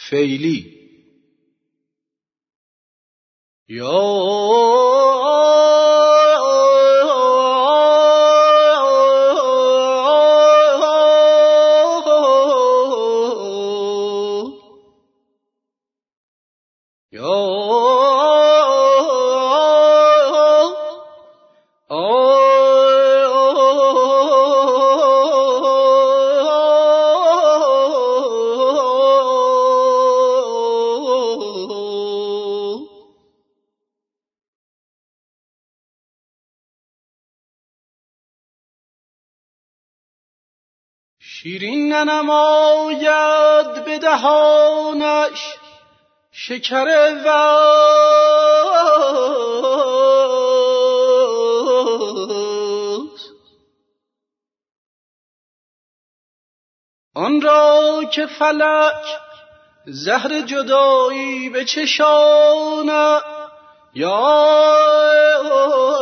فعلی. شیرین ننماید به دهانش شکر وصل، آن را که فلک زهر جدایی به چشاند. یا